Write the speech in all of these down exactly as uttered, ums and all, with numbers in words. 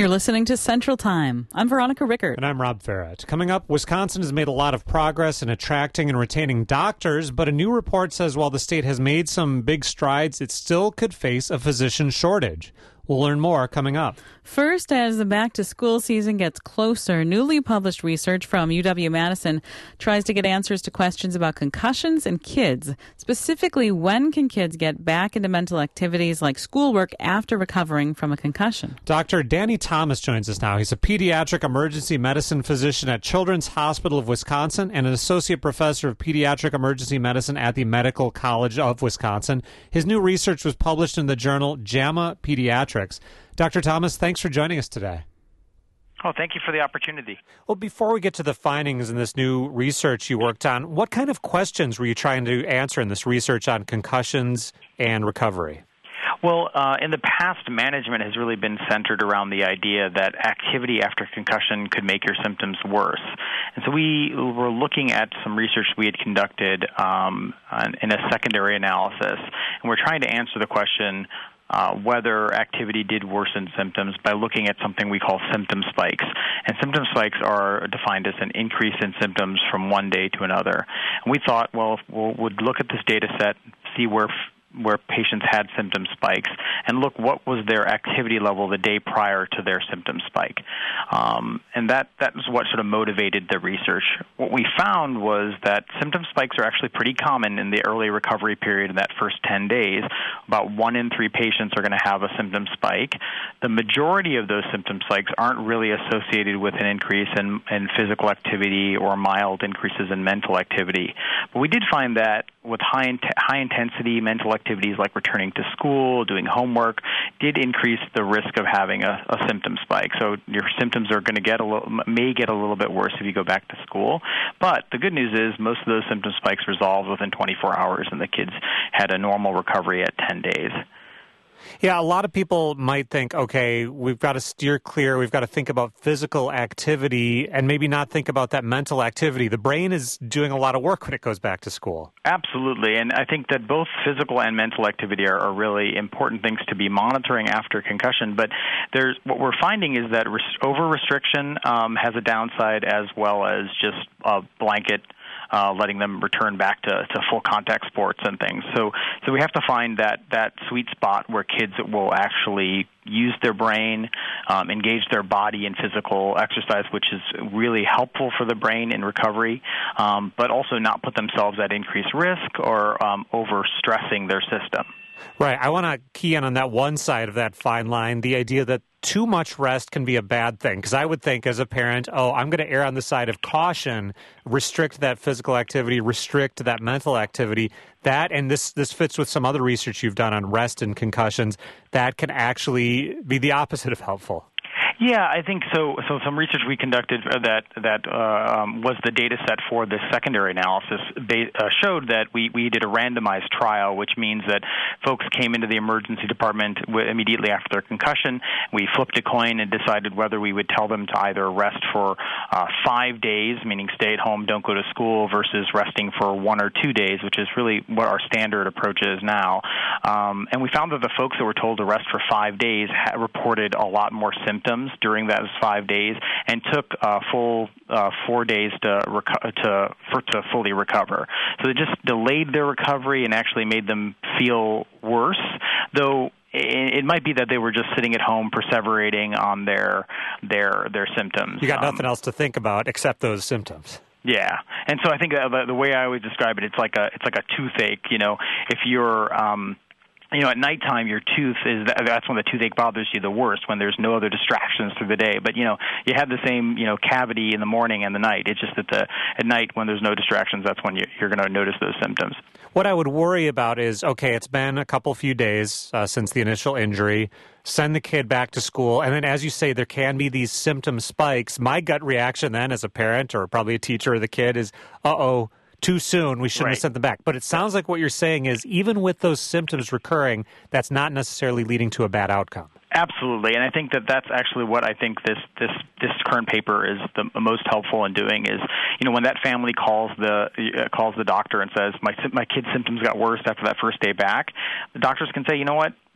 You're listening to Central Time. I'm Veronica Rickert. And I'm Rob Farrett. Coming up, Wisconsin has made a lot of progress in attracting and retaining doctors, but a new report says while the state has made some big strides, it still could face a physician shortage. We'll learn more coming up. First, as the back-to-school season gets closer, newly published research from U W-Madison tries to get answers to questions about concussions and kids. Specifically, when can kids get back into mental activities like schoolwork after recovering from a concussion? Doctor Danny Thomas joins us now. He's a pediatric emergency medicine physician at Children's Hospital of Wisconsin and an associate professor of pediatric emergency medicine at the Medical College of Wisconsin. His new research was published in the journal JAMA Pediatrics. Doctor Thomas, thanks for joining us today. Oh, thank you for the opportunity. Well, before we get to the findings in this new research you worked on, what kind of questions were you trying to answer in this research on concussions and recovery? Well, uh, in the past, management has really been centered around the idea that activity after concussion could make your symptoms worse. And so we were looking at some research we had conducted um, on, in a secondary analysis, and we're trying to answer the question, Uh, whether activity did worsen symptoms by looking at something we call symptom spikes. And symptom spikes are defined as an increase in symptoms from one day to another. And we thought, well, if we'll, we'd look at this data set, see where where patients had symptom spikes, and look what was their activity level the day prior to their symptom spike. Um, and that, that was what sort of motivated the research. What we found was that symptom spikes are actually pretty common in the early recovery period in that first ten days. About one in three patients are going to have a symptom spike. The majority of those symptom spikes aren't really associated with an increase in, in physical activity or mild increases in mental activity. But we did find that with high, in- high-intensity mental activities like returning to school, doing homework, did increase the risk of having a, a symptom spike. So your symptoms are going to get a little, may get a little bit worse if you go back to school. But the good news is most of those symptom spikes resolved within twenty-four hours, and the kids had a normal recovery at ten days. Yeah, a lot of people might think, okay, we've got to steer clear, we've got to think about physical activity and maybe not think about that mental activity. The brain is doing a lot of work when it goes back to school. Absolutely, and I think that both physical and mental activity are, are really important things to be monitoring after concussion, but there's what we're finding is that res- over-restriction um, has a downside as well as just a blanket Uh, letting them return back to, to full contact sports and things. So so we have to find that, that sweet spot where kids will actually use their brain, um, engage their body in physical exercise, which is really helpful for the brain in recovery, um, but also not put themselves at increased risk or um, over-stressing their system. Right. I want to key in on that one side of that fine line, the idea that too much rest can be a bad thing. Because I would think as a parent, oh, I'm going to err on the side of caution, restrict that physical activity, restrict that mental activity. That, and this, this fits with some other research you've done on rest and concussions, that can actually be the opposite of helpful. Yeah, I think so. So some research we conducted that that uh, um, was the data set for this secondary analysis ba- uh, showed that we, we did a randomized trial, which means that folks came into the emergency department w- immediately after their concussion. We flipped a coin and decided whether we would tell them to either rest for uh, five days, meaning stay at home, don't go to school, versus resting for one or two days, which is really what our standard approach is now. Um, and we found that the folks that were told to rest for five days ha- reported a lot more symptoms during those five days, and took uh, full uh, four days to reco- to for, to fully recover. So it just delayed their recovery and actually made them feel worse, though. It might be that they were just sitting at home perseverating on their their their symptoms. You got um, nothing else to think about except those symptoms. Yeah, and so I think the, the way I always describe it, it's like a it's like a toothache. You know, if you're um, You know, at nighttime, your tooth is, that's when the toothache bothers you the worst, when there's no other distractions through the day. But, you know, you have the same, you know, cavity in the morning and the night. It's just that the, at night, when there's no distractions, that's when you, you're going to notice those symptoms. What I would worry about is, okay, it's been a couple few days uh, since the initial injury. Send the kid back to school. And then, as you say, there can be these symptom spikes. My gut reaction then as a parent or probably a teacher of the kid is, uh-oh, too soon, we shouldn't right. have sent them back. But it sounds like what you're saying is even with those symptoms recurring, that's not necessarily leading to a bad outcome. Absolutely, and I think that that's actually what I think this this this current paper is the most helpful in doing is, you know, when that family calls the uh, calls the doctor and says my my kid's symptoms got worse after that first day back, the doctors can say, you know what,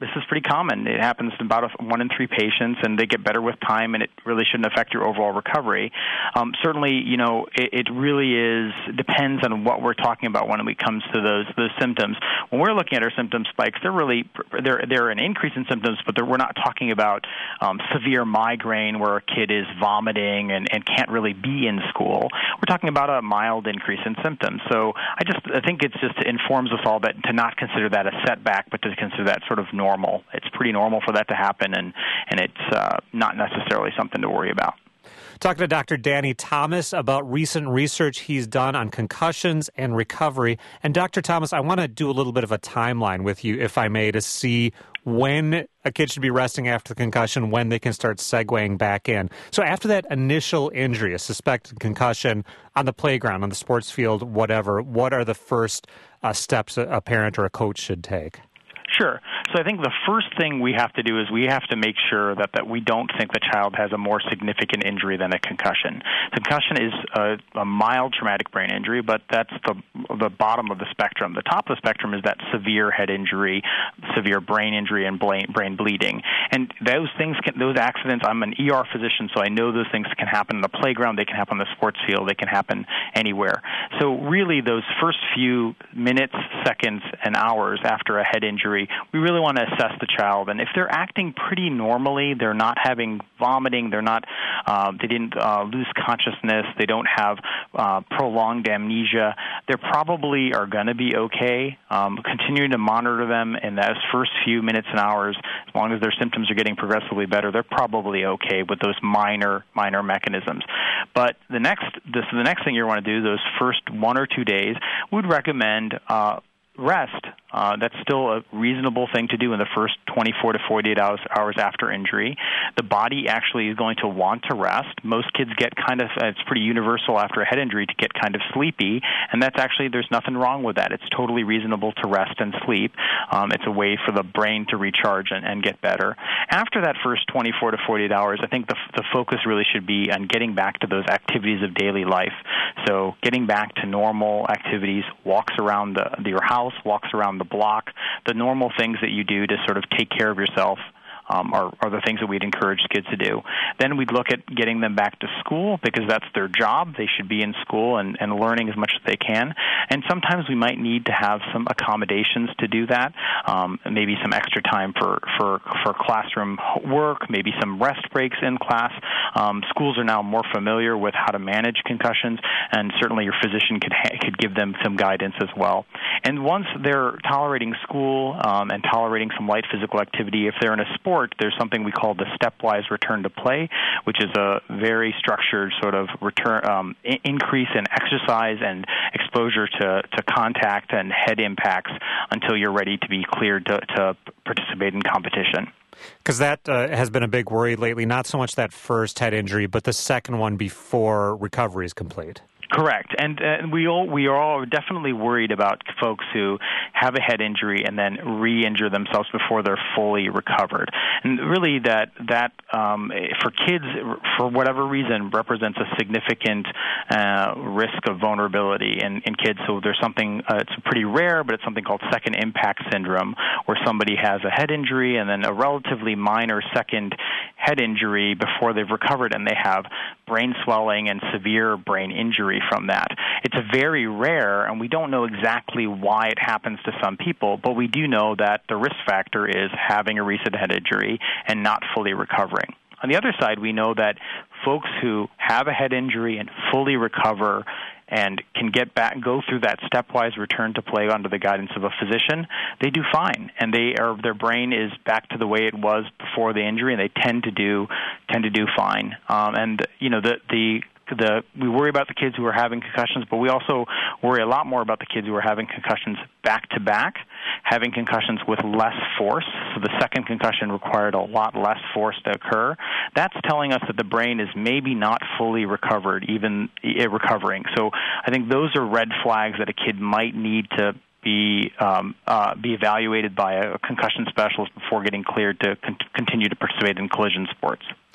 this is pretty common. It happens to about a, one in three patients, and they get better with time, and it really shouldn't affect your overall recovery. Um, certainly, you know, it, it really is depends on what we're talking about when it comes to those those symptoms. When we're looking at our symptom spikes, they're really they're they're an increase in symptoms, but we're not talking about um, severe migraine where a kid is vomiting and, and can't really be in school. We're talking about a mild increase in symptoms. So I just I think it's just informs us all that to not consider that a setback, but to consider that sort of normal. It's pretty normal for that to happen, and and it's uh, not necessarily something to worry about. Talking to Doctor Danny Thomas about recent research he's done on concussions and recovery. And Doctor Thomas, I want to do a little bit of a timeline with you, if I may, to see when a kid should be resting after the concussion, when they can start segueing back in. So after that initial injury, a suspected concussion on the playground, on the sports field, whatever, what are the first uh, steps a, a parent or a coach should take? Sure. So I think the first thing we have to do is we have to make sure that, that we don't think the child has a more significant injury than a concussion. Concussion is a, a mild traumatic brain injury, but that's the the bottom of the spectrum. The top of the spectrum is that severe head injury, severe brain injury, and brain, brain bleeding. And those things, can, those accidents, I'm an E R physician, so I know those things can happen in the playground, they can happen on the sports field, they can happen anywhere. So really those first few minutes, seconds, and hours after a head injury, we really want to assess the child. And if they're acting pretty normally, they're not having vomiting, they're not, uh, they didn't uh, lose consciousness, they don't have uh, prolonged amnesia, they probably are going to be okay. Um, continuing to monitor them in those first few minutes and hours, as long as their symptoms are getting progressively better, they're probably okay with those minor, minor mechanisms. But the next, this, the next thing you want to do, those first one or two days, we'd recommend uh, rest. Uh, that's still a reasonable thing to do in the first twenty-four to forty-eight hours, hours after injury. The body actually is going to want to rest. Most kids get kind of, it's pretty universal after a head injury to get kind of sleepy, and that's actually, there's nothing wrong with that. It's totally reasonable to rest and sleep. Um, it's a way for the brain to recharge and, and get better. After that first twenty-four to forty-eight hours, I think the, the focus really should be on getting back to those activities of daily life. So getting back to normal activities, walks around the, the, your house, walks around the block, the normal things that you do to sort of take care of yourself. Um, are, are the things that we'd encourage kids to do. Then we'd look at getting them back to school because that's their job. They should be in school and, and learning as much as they can. And sometimes we might need to have some accommodations to do that, um, maybe some extra time for, for, for classroom work, maybe some rest breaks in class. Um, schools are now more familiar with how to manage concussions, and certainly your physician could, ha- could give them some guidance as well. And once they're tolerating school um, and tolerating some light physical activity, if they're in a sport, there's something we call the stepwise return to play, which is a very structured sort of return um, I- increase in exercise and exposure to, to contact and head impacts until you're ready to be cleared to, to participate in competition. Because that uh, has been a big worry lately, not so much that first head injury, but the second one before recovery is complete. Correct, and uh, we all we are all definitely worried about folks who have a head injury and then re-injure themselves before they're fully recovered. And really, that that um, for kids, for whatever reason, represents a significant uh, risk of vulnerability in, in kids. So there's something uh, it's pretty rare, but it's something called second impact syndrome, where somebody has a head injury and then a relatively minor second head injury before they've recovered, and they have brain swelling and severe brain injury from that. It's a very rare, and we don't know exactly why it happens to some people, but we do know that the risk factor is having a recent head injury and not fully recovering. On the other side, we know that folks who have a head injury and fully recover and can get back, go through that stepwise return to play under the guidance of a physician, they do fine, and they are their brain is back to the way it was before the injury, and they tend to do tend to do fine. Um, and you know the the The, we worry about the kids who are having concussions, but we also worry a lot more about the kids who are having concussions back-to-back, having concussions with less force. So the second concussion required a lot less force to occur. That's telling us that the brain is maybe not fully recovered, even uh, recovering. So I think those are red flags that a kid might need to be um, uh, be evaluated by a concussion specialist before getting cleared to con- continue to participate in collision sports.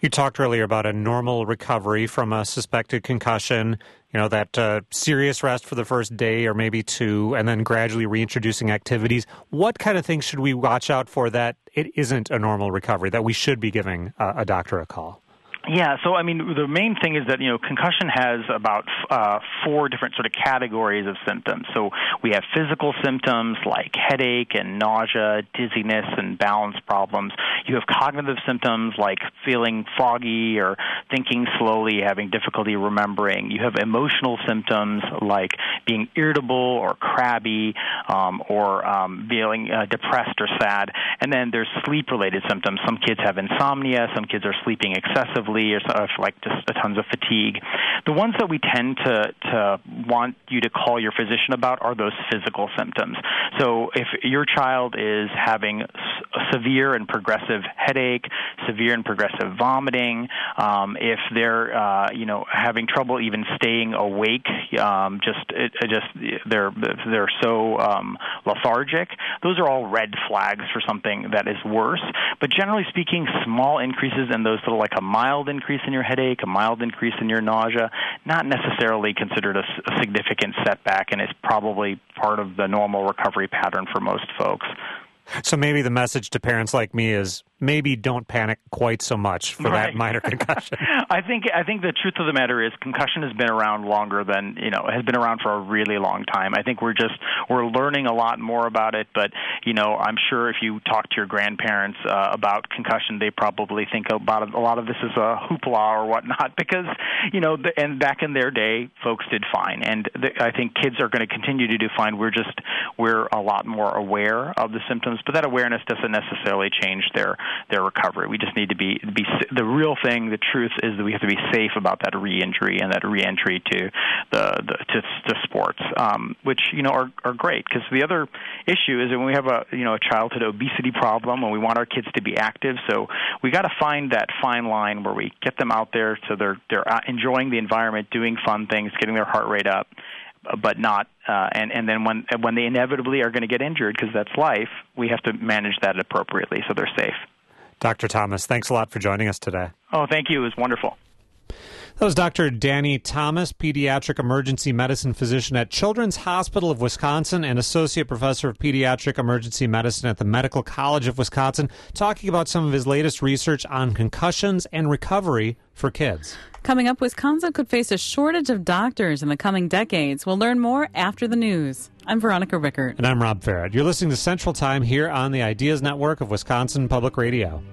You talked earlier about a normal recovery from a suspected concussion, you know, that uh, serious rest for the first day or maybe two, and then gradually reintroducing activities. What kind of things should we watch out for that it isn't a normal recovery, that we should be giving uh, a doctor a call? Yeah, so I mean, the main thing is that, you know, concussion has about uh, four different sort of categories of symptoms. So we have physical symptoms like headache and nausea, dizziness and balance problems. You have cognitive symptoms like feeling foggy or thinking slowly, having difficulty remembering. You have emotional symptoms like being irritable or crabby um, or um, feeling uh, depressed or sad. And then there's sleep-related symptoms. Some kids have insomnia. Some kids are sleeping excessively, or like just tons of fatigue. The ones that we tend to, to want you to call your physician about are those physical symptoms. So if your child is having severe and progressive headache, severe and progressive vomiting, um, if they're uh, you know having trouble even staying awake, um, just it, it just they're they're so um, lethargic, those are all red flags for something that is worse. But generally speaking, small increases in those little, like a mild increase in your headache, a mild increase in your nausea, not necessarily considered a, a significant setback, and is probably part of the normal recovery pattern for most folks. So maybe the message to parents like me is maybe don't panic quite so much for right. that minor concussion. I think I think the truth of the matter is concussion has been around longer than, you know, has been around for a really long time. I think we're just, we're learning a lot more about it, but, you know, I'm sure if you talk to your grandparents uh, about concussion, they probably think about it, a lot of this is a hoopla or whatnot, because, you know, the, and back in their day, folks did fine. And the, I think kids are going to continue to do fine. We're just, we're a lot more aware of the symptoms, but that awareness doesn't necessarily change their their recovery. We just need to be, be the real thing, the truth is that we have to be safe about that re-injury and that re-entry to the, the to, to sports, um, which, you know, are, are great. Because the other issue is that when we have a, you know, a childhood obesity problem and we want our kids to be active, so we got to find that fine line where we get them out there so they're they're enjoying the environment, doing fun things, getting their heart rate up, but not, uh, and, and then when when they inevitably are going to get injured, because that's life, we have to manage that appropriately so they're safe. Doctor Thomas, thanks a lot for joining us today. Oh, thank you. It was wonderful. That was Doctor Danny Thomas, pediatric emergency medicine physician at Children's Hospital of Wisconsin and associate professor of pediatric emergency medicine at the Medical College of Wisconsin, talking about some of his latest research on concussions and recovery for kids. Coming up, Wisconsin could face a shortage of doctors in the coming decades. We'll learn more after the news. I'm Veronica Rickert. And I'm Rob Farrett. You're listening to Central Time here on the Ideas Network of Wisconsin Public Radio.